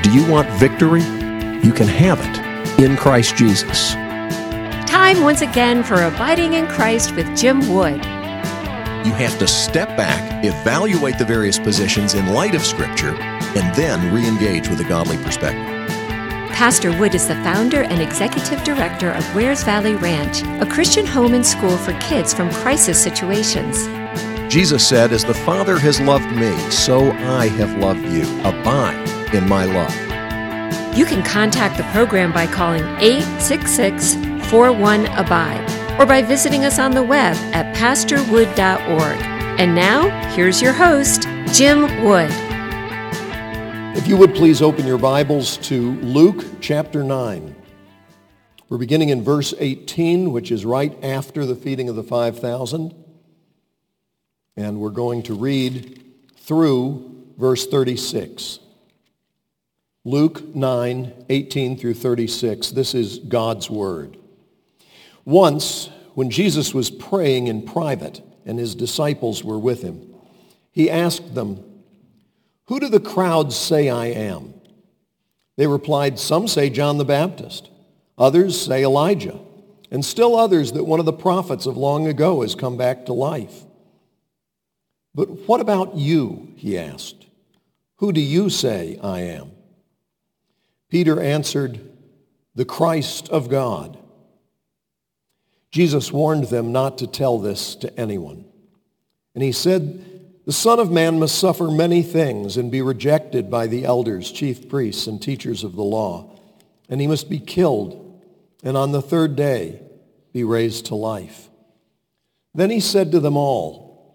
Do you want victory? You can have it in Christ Jesus. Time once again for Abiding in Christ with Jim Wood. You have to step back, evaluate the various positions in light of Scripture, and then re-engage with a godly perspective. Pastor Wood is the founder and executive director of Wares Valley Ranch, a Christian home and school for kids from crisis situations. Jesus said, "As the Father has loved me, so I have loved you. Abide in my love." You can contact the program by calling 866-41-ABIDE or by visiting us on the web at pastorwood.org. And now, here's your host, Jim Wood. If you would please open your Bibles to Luke chapter 9. We're beginning in verse 18, which is right after the feeding of the 5,000. And we're going to read through verse 36. Luke 9, 18 through 36. This is God's word. Once, when Jesus was praying in private and his disciples were with him, he asked them, "Who do the crowds say I am?" They replied, "Some say John the Baptist, others say Elijah, and still others that one of the prophets of long ago has come back to life." "But what about you?" he asked. "Who do you say I am?" Peter answered, "The Christ of God." Jesus warned them not to tell this to anyone. And he said, "The Son of Man must suffer many things and be rejected by the elders, chief priests, and teachers of the law. And he must be killed, and on the third day be raised to life." Then he said to them all,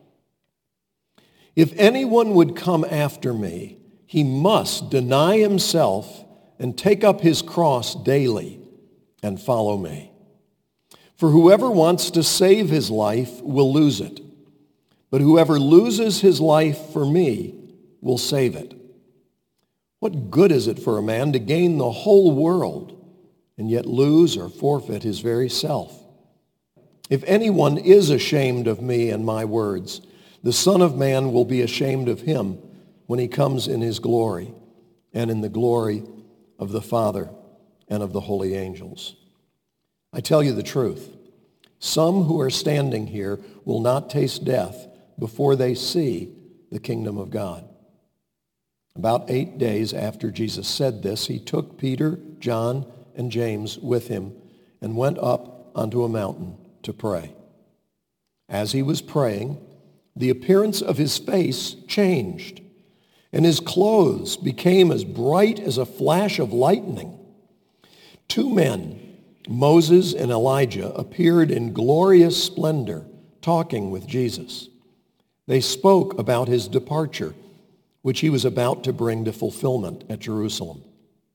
"If anyone would come after me, he must deny himself and take up his cross daily and follow me. For whoever wants to save his life will lose it. But whoever loses his life for me will save it. What good is it for a man to gain the whole world and yet lose or forfeit his very self? If anyone is ashamed of me and my words, the Son of Man will be ashamed of him when he comes in his glory and in the glory of the Father and of the holy angels. I tell you the truth, some who are standing here will not taste death before they see the kingdom of God." About 8 days after Jesus said this, he took Peter, John, and James with him and went up onto a mountain to pray. As he was praying, the appearance of his face changed, and his clothes became as bright as a flash of lightning. 2 men, Moses and Elijah, appeared in glorious splendor, talking with Jesus. They spoke about his departure, which he was about to bring to fulfillment at Jerusalem.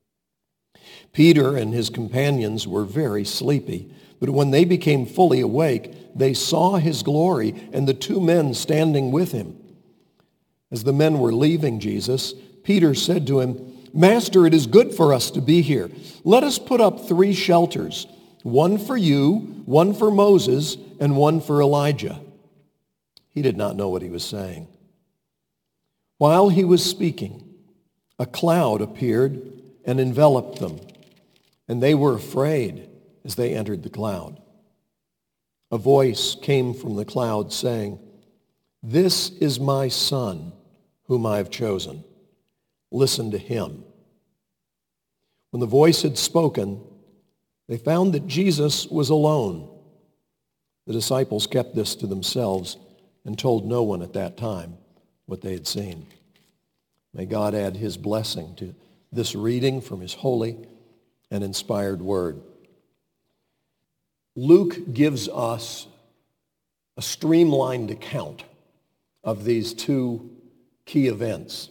Peter and his companions were very sleepy, but when they became fully awake, they saw his glory and the 2 men standing with him. As the men were leaving Jesus, Peter said to him, "Master, it is good for us to be here. Let us put up 3 shelters, one for you, one for Moses, and one for Elijah." He did not know what he was saying. While he was speaking, a cloud appeared and enveloped them, and they were afraid as they entered the cloud. A voice came from the cloud saying, "This is my Son, whom I have chosen. Listen to him." When the voice had spoken, they found that Jesus was alone. The disciples kept this to themselves and told no one at that time what they had seen. May God add his blessing to this reading from his holy and inspired word. Luke gives us a streamlined account of these 2 key events.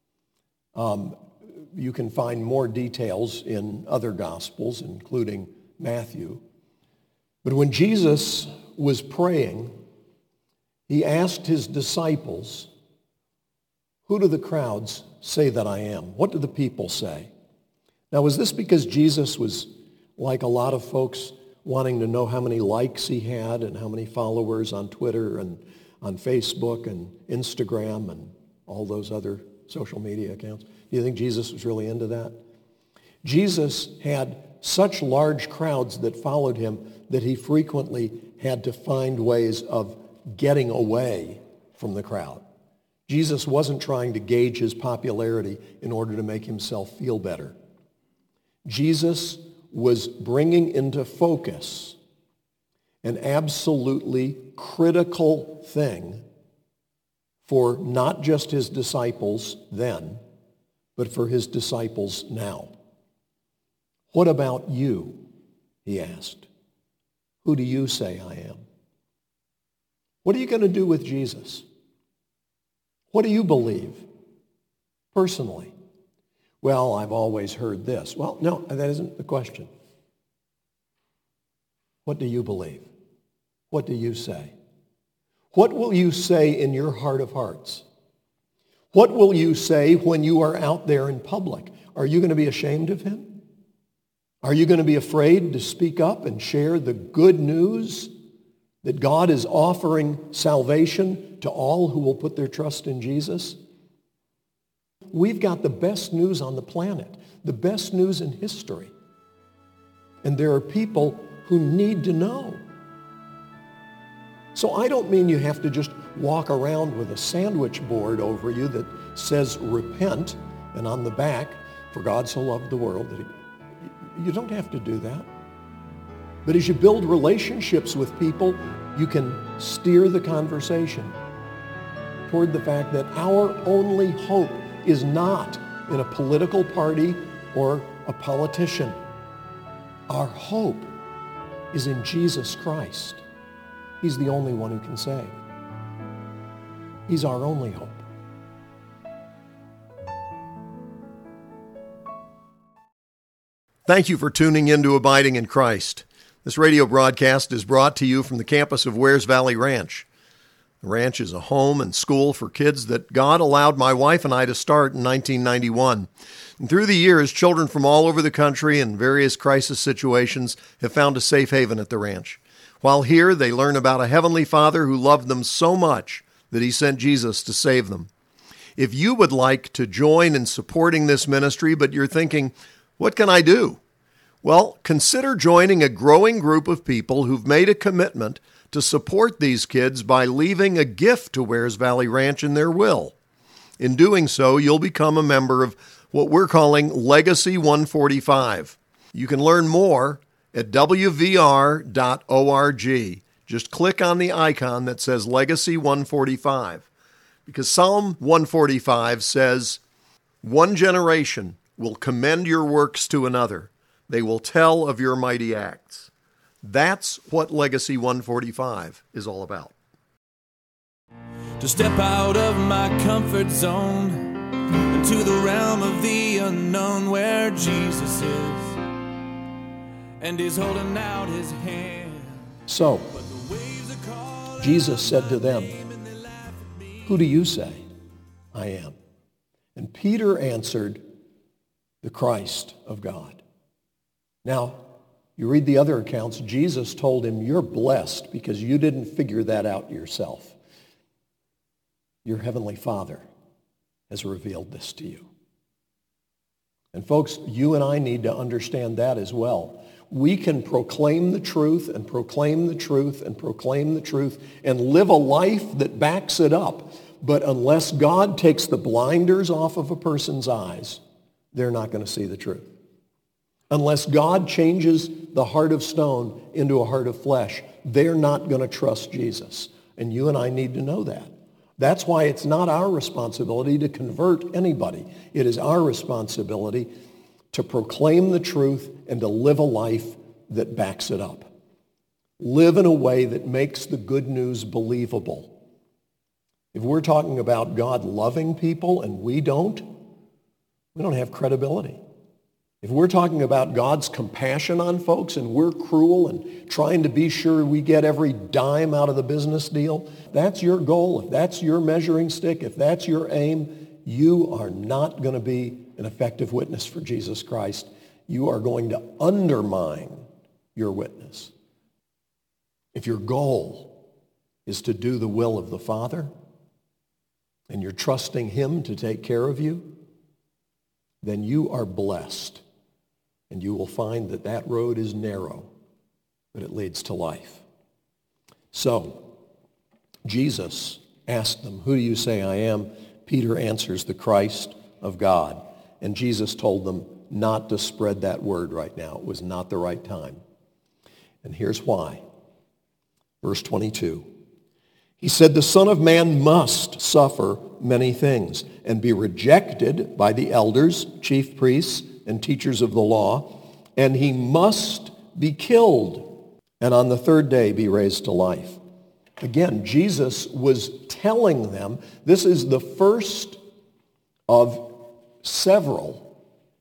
You can find more details in other Gospels, including Matthew. But when Jesus was praying, he asked his disciples, "Who do the crowds say that I am?" What do the people say? Now, was this because Jesus was, like a lot of folks, wanting to know how many likes he had and how many followers on Twitter and on Facebook and Instagram and all those other social media accounts. Do you think Jesus was really into that? Jesus had such large crowds that followed him that he frequently had to find ways of getting away from the crowd. Jesus wasn't trying to gauge his popularity in order to make himself feel better. Jesus was bringing into focus an absolutely critical thing for not just his disciples then, but for his disciples now. What about you? He asked. Who do you say I am? What are you going to do with Jesus? What do you believe personally? Well, I've always heard this. Well, no, that isn't the question. What do you believe? What do you say? What will you say in your heart of hearts? What will you say when you are out there in public? Are you going to be ashamed of him? Are you going to be afraid to speak up and share the good news that God is offering salvation to all who will put their trust in Jesus? We've got the best news on the planet, the best news in history. And there are people who need to know. So I don't mean you have to just walk around with a sandwich board over you that says repent, and on the back, for God so loved the world that you don't have to do that. But as you build relationships with people, you can steer the conversation toward the fact that our only hope is not in a political party or a politician. Our hope is in Jesus Christ. He's the only one who can save. He's our only hope. Thank you for tuning in to Abiding in Christ. This radio broadcast is brought to you from the campus of Wears Valley Ranch. The ranch is a home and school for kids that God allowed my wife and I to start in 1991. And through the years, children from all over the country and various crisis situations have found a safe haven at the ranch. While here, they learn about a Heavenly Father who loved them so much that He sent Jesus to save them. If you would like to join in supporting this ministry, but you're thinking, what can I do? Well, consider joining a growing group of people who've made a commitment to support these kids by leaving a gift to Wears Valley Ranch in their will. In doing so, you'll become a member of what we're calling Legacy 145. You can learn more at wvr.org. Just click on the icon that says Legacy 145, because Psalm 145 says, "One generation will commend your works to another. They will tell of your mighty acts." That's what Legacy 145 is all about. To step out of my comfort zone into the realm of the unknown where Jesus is, and He's holding out His hand. So, Jesus said to them, "Who do you say I am?" And Peter answered, "The Christ of God." Now, you read the other accounts, Jesus told him, "You're blessed because you didn't figure that out yourself. Your Heavenly Father has revealed this to you." And folks, you and I need to understand that as well. We can proclaim the truth and proclaim the truth and proclaim the truth and live a life that backs it up. But unless God takes the blinders off of a person's eyes, they're not going to see the truth. Unless God changes the heart of stone into a heart of flesh, they're not going to trust Jesus. And you and I need to know that. That's why it's not our responsibility to convert anybody. It is our responsibility to proclaim the truth and to live a life that backs it up. Live in a way that makes the good news believable. If we're talking about God loving people and we don't have credibility. If we're talking about God's compassion on folks and we're cruel and trying to be sure we get every dime out of the business deal, that's your goal, if that's your measuring stick, if that's your aim, you are not going to be an effective witness for Jesus Christ. You are going to undermine your witness. If your goal is to do the will of the Father, and you're trusting him to take care of you, then you are blessed. And you will find that that road is narrow, but it leads to life. So, Jesus asked them, "Who do you say I am?" Peter answers, "The Christ of God." And Jesus told them not to spread that word right now. It was not the right time. And here's why. Verse 22. He said, "The Son of Man must suffer many things and be rejected by the elders, chief priests, and teachers of the law, and he must be killed, and on the third day be raised to life." Again, Jesus was telling them, this is the first of several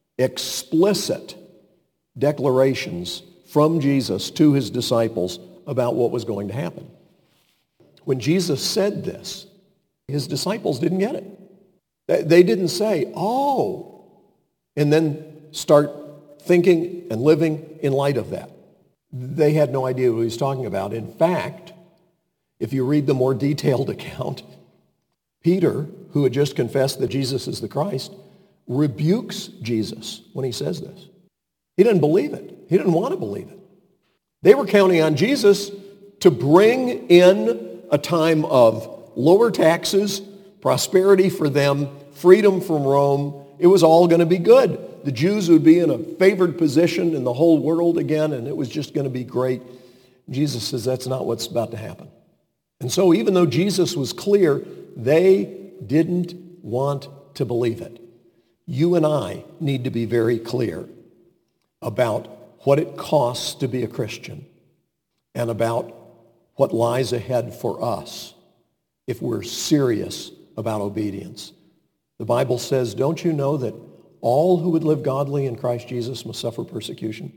explicit declarations from Jesus to his disciples about what was going to happen. When Jesus said this, his disciples didn't get it. They didn't say, "Oh," and then start thinking and living in light of that. They had no idea what he was talking about. In fact, if you read the more detailed account, Peter, who had just confessed that Jesus is the Christ, rebukes Jesus when he says this. He didn't believe it. He didn't want to believe it. They were counting on Jesus to bring in a time of lower taxes, prosperity for them, freedom from Rome. It was all going to be good. The Jews would be in a favored position in the whole world again, and it was just going to be great. Jesus says that's not what's about to happen. And so even though Jesus was clear, they didn't want to believe it. You and I need to be very clear about what it costs to be a Christian and about what lies ahead for us if we're serious about obedience. The Bible says, don't you know that all who would live godly in Christ Jesus must suffer persecution?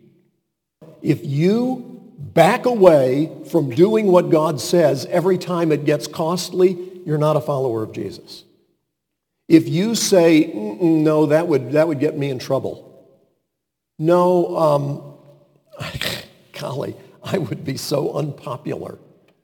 If you back away from doing what God says every time it gets costly, you're not a follower of Jesus. If you say, no, that would get me in trouble. No, golly, I would be so unpopular.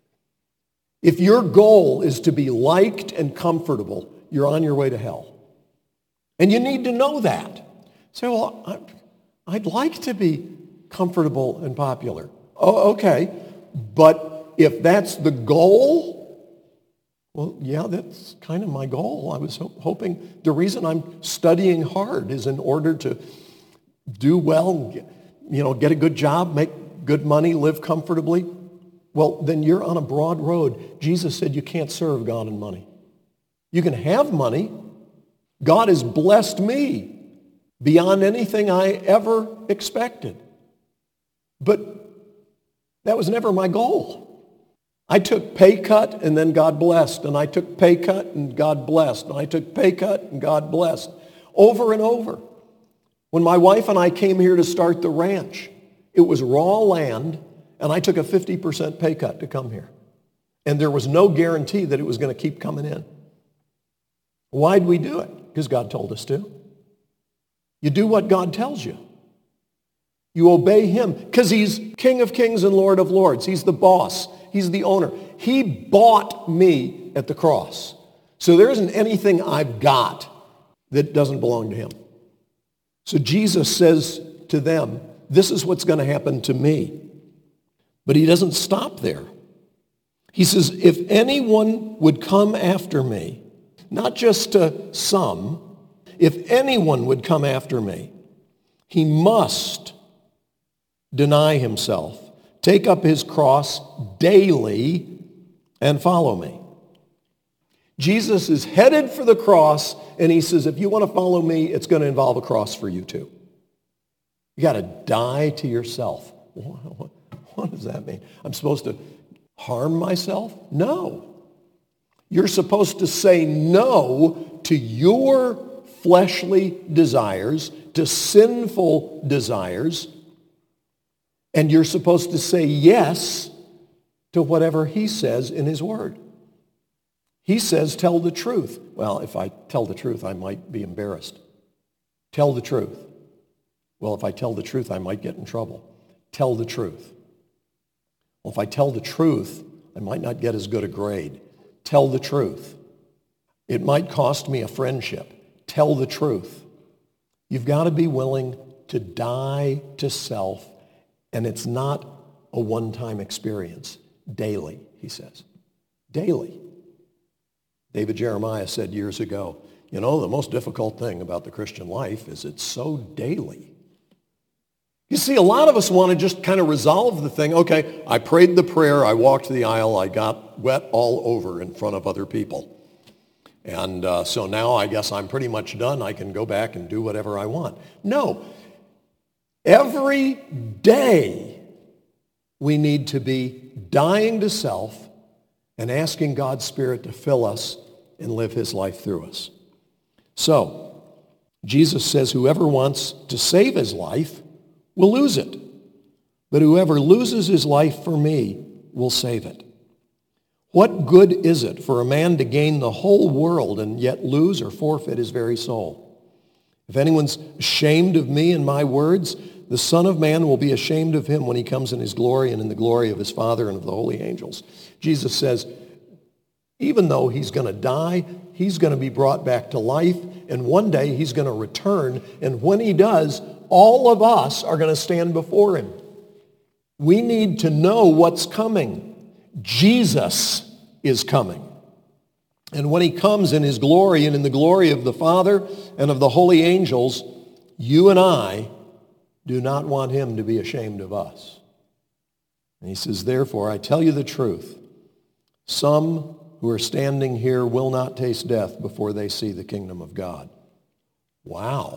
If your goal is to be liked and comfortable, you're on your way to hell. And you need to know that. Say, well, I'd like to be comfortable and popular. Oh, okay. But if that's the goal, well, yeah, that's kind of my goal. I was hoping the reason I'm studying hard is in order to do well, get a good job, make good money, live comfortably. Well, then you're on a broad road. Jesus said you can't serve God and money. You can have money. God has blessed me beyond anything I ever expected. But that was never my goal. I took pay cut and then God blessed. And I took pay cut and God blessed. And I took pay cut and God blessed. Over and over. When my wife and I came here to start the ranch, it was raw land. And I took a 50% pay cut to come here. And there was no guarantee that it was going to keep coming in. Why'd we do it? Because God told us to. You do what God tells you. You obey him because he's King of Kings and Lord of Lords. He's the boss. He's the owner. He bought me at the cross. So there isn't anything I've got that doesn't belong to him. So Jesus says to them, this is what's going to happen to me. But he doesn't stop there. He says, if anyone would come after me, not just some, if anyone would come after me, he must deny himself, take up his cross daily, and follow me. Jesus is headed for the cross, and he says, if you want to follow me, it's going to involve a cross for you too. You got to die to yourself. What does that mean? I'm supposed to harm myself? No. You're supposed to say no to your fleshly desires, to sinful desires, and you're supposed to say yes to whatever he says in his word. He says, tell the truth. Well, if I tell the truth, I might be embarrassed. Tell the truth. Well, if I tell the truth, I might get in trouble. Tell the truth. Well, if I tell the truth, I might not get as good a grade. Tell the truth. It might cost me a friendship. Tell the truth. You've got to be willing to die to self, and it's not a one-time experience. Daily, he says. Daily. David Jeremiah said years ago, the most difficult thing about the Christian life is it's so daily. You see, a lot of us want to just kind of resolve the thing. Okay, I prayed the prayer, I walked the aisle, I got wet all over in front of other people. And so now I guess I'm pretty much done. I can go back and do whatever I want. No. Every day we need to be dying to self and asking God's Spirit to fill us and live his life through us. So, Jesus says whoever wants to save his life will lose it. But whoever loses his life for me will save it. What good is it for a man to gain the whole world and yet lose or forfeit his very soul? If anyone's ashamed of me and my words, the Son of Man will be ashamed of him when he comes in his glory and in the glory of his Father and of the holy angels. Jesus says, even though he's going to die, he's going to be brought back to life, and one day he's going to return, and when he does, all of us are going to stand before him. We need to know what's coming. Jesus is coming. And when he comes in his glory and in the glory of the Father and of the holy angels, you and I do not want him to be ashamed of us. And he says, therefore, I tell you the truth. Some who are standing here will not taste death before they see the kingdom of God. Wow.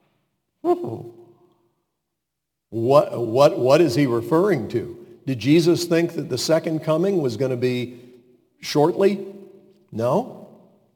What is he referring to? Did Jesus think that the second coming was going to be shortly? No.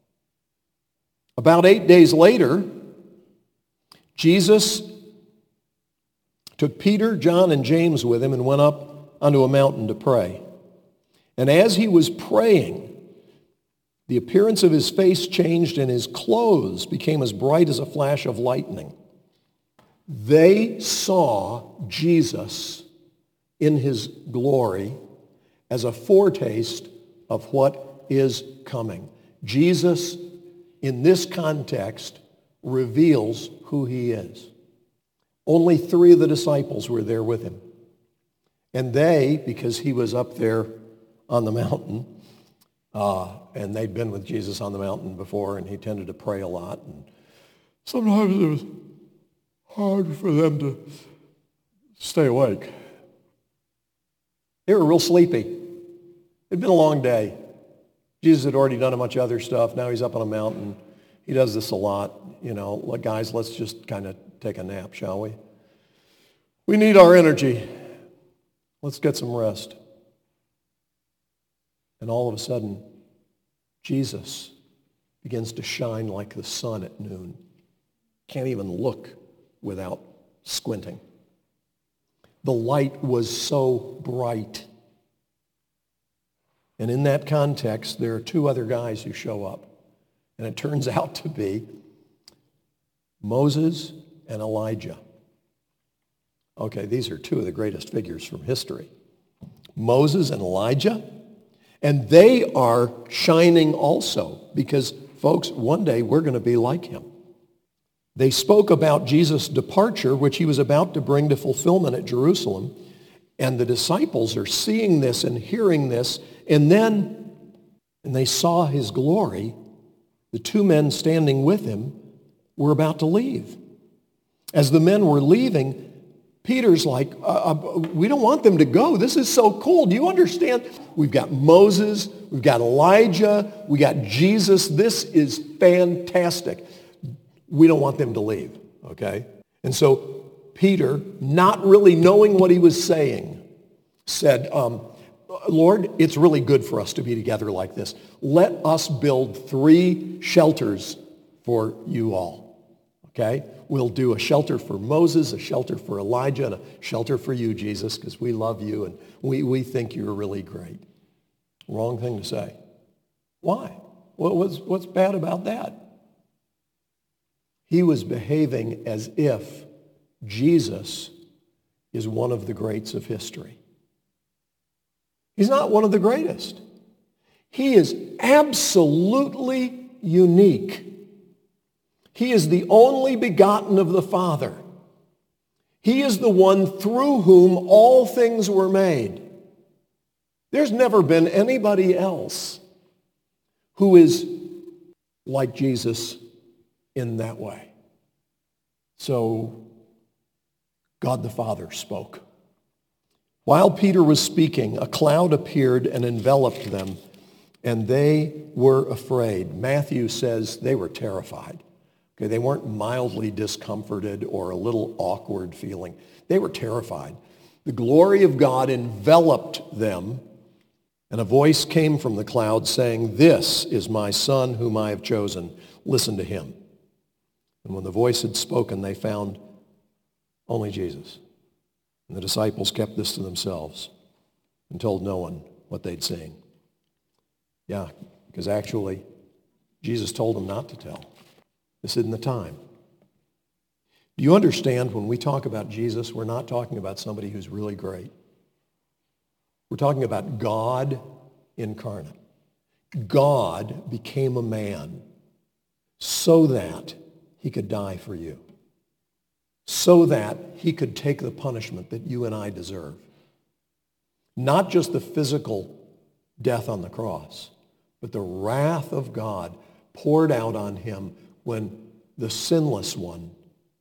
About 8 days later, Jesus took Peter, John, and James with him and went up onto a mountain to pray. And as he was praying, the appearance of his face changed and his clothes became as bright as a flash of lightning. They saw Jesus in his glory as a foretaste of what is coming. Jesus, in this context, reveals who he is. Only 3 of the disciples were there with him. And they, because he was up there on the mountain, and they'd been with Jesus on the mountain before, and he tended to pray a lot. And sometimes it was hard for them to stay awake. They were real sleepy. It'd been a long day. Jesus had already done a bunch of other stuff. Now he's up on a mountain. He does this a lot. Guys, let's just kind of take a nap, shall we? We need our energy. Let's get some rest. And all of a sudden, Jesus begins to shine like the sun at noon. Can't even look without squinting. The light was so bright. And in that context, there are 2 other guys who show up. And it turns out to be Moses and Elijah. Okay, these are 2 of the greatest figures from history. Moses and Elijah. And they are shining also because, folks, one day we're going to be like him. They spoke about Jesus' departure, which he was about to bring to fulfillment at Jerusalem. And the disciples are seeing this and hearing this. And they saw his glory. The 2 men standing with him were about to leave. As the men were leaving, Peter's like, we don't want them to go. This is so cool. Do you understand? We've got Moses. We've got Elijah. We got Jesus. This is fantastic. We don't want them to leave, okay? And so Peter, not really knowing what he was saying, said, Lord, it's really good for us to be together like this. Let us build 3 shelters for you all, okay? We'll do a shelter for Moses, a shelter for Elijah, and a shelter for you, Jesus, because we love you and we think you're really great. Wrong thing to say. Why? What's bad about that? He was behaving as if Jesus is one of the greats of history. He's not one of the greatest. He is absolutely unique. He is the only begotten of the Father. He is the one through whom all things were made. There's never been anybody else who is like Jesus in that way. So God the Father spoke. While Peter was speaking, a cloud appeared and enveloped them, and they were afraid. Matthew says they were terrified. Okay, they weren't mildly discomforted or a little awkward feeling. They were terrified. The glory of God enveloped them, and a voice came from the cloud saying, "This is my Son whom I have chosen. Listen to him." And when the voice had spoken, they found only Jesus. And the disciples kept this to themselves and told no one what they'd seen. Yeah, because actually, Jesus told them not to tell. This isn't the time. Do you understand when we talk about Jesus, we're not talking about somebody who's really great. We're talking about God incarnate. God became a man so that he could die for you, so that he could take the punishment that you and I deserve. Not just the physical death on the cross, but the wrath of God poured out on him when the sinless one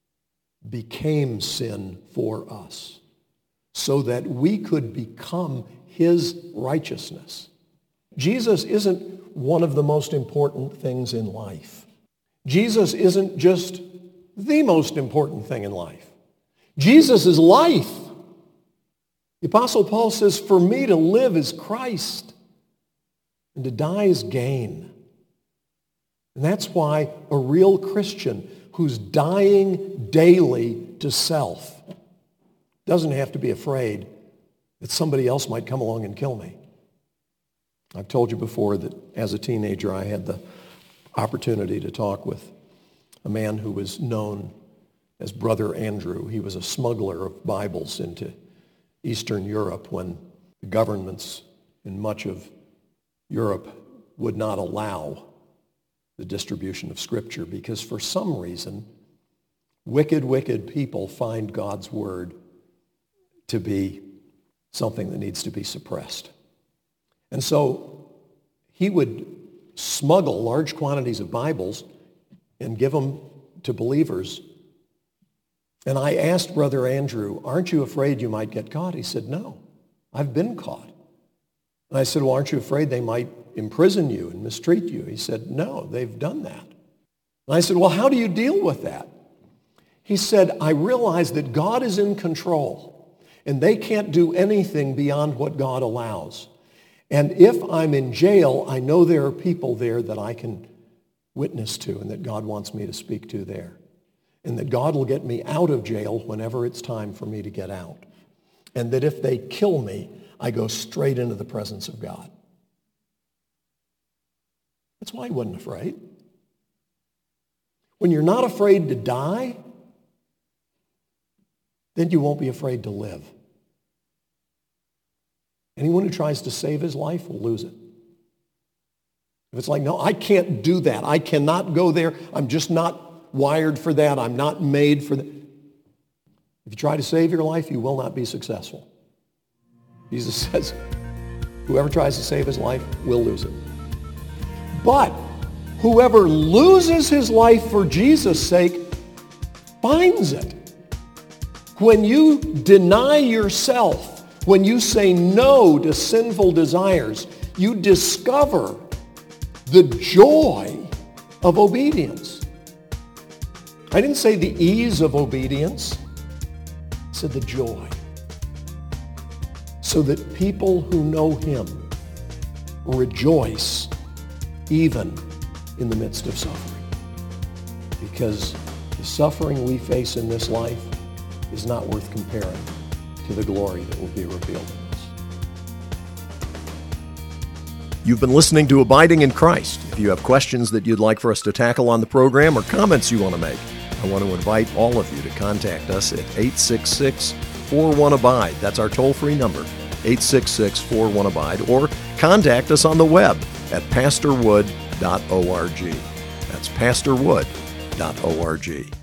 became sin for us, so that we could become his righteousness. Jesus isn't one of the most important things in life. Jesus isn't just the most important thing in life. Jesus is life. The Apostle Paul says, "For me to live is Christ, and to die is gain." And that's why a real Christian who's dying daily to self doesn't have to be afraid that somebody else might come along and kill me. I've told you before that as a teenager I had the opportunity to talk with a man who was known as Brother Andrew. He was a smuggler of Bibles into Eastern Europe when the governments in much of Europe would not allow the distribution of Scripture because for some reason, wicked people find God's Word to be something that needs to be suppressed. And so he would smuggle large quantities of Bibles and give them to believers. And I asked Brother Andrew, "Aren't you afraid you might get caught?" He said, "No, I've been caught." And I said, "Well, aren't you afraid they might imprison you and mistreat you?" He said, "No, they've done that." And I said, "Well, how do you deal with that?" He said, "I realize that God is in control and they can't do anything beyond what God allows. And if I'm in jail, I know there are people there that I can witness to and that God wants me to speak to there. And that God will get me out of jail whenever it's time for me to get out. And that if they kill me, I go straight into the presence of God." That's why he wasn't afraid. When you're not afraid to die, then you won't be afraid to live. Anyone who tries to save his life will lose it. If it's like, "No, I can't do that. I cannot go there. I'm just not wired for that. I'm not made for that." If you try to save your life, you will not be successful. Jesus says, whoever tries to save his life will lose it. But whoever loses his life for Jesus' sake finds it. When you deny yourself, when you say no to sinful desires, you discover the joy of obedience. I didn't say the ease of obedience. I said the joy. So that people who know him rejoice even in the midst of suffering. Because the suffering we face in this life is not worth comparing to the glory that will be revealed in us. You've been listening to Abiding in Christ. If you have questions that you'd like for us to tackle on the program or comments you want to make, I want to invite all of you to contact us at 866-41-ABIDE. That's our toll-free number, 866-41-ABIDE, or contact us on the web at pastorwood.org. pastorwood.org. That's pastorwood.org.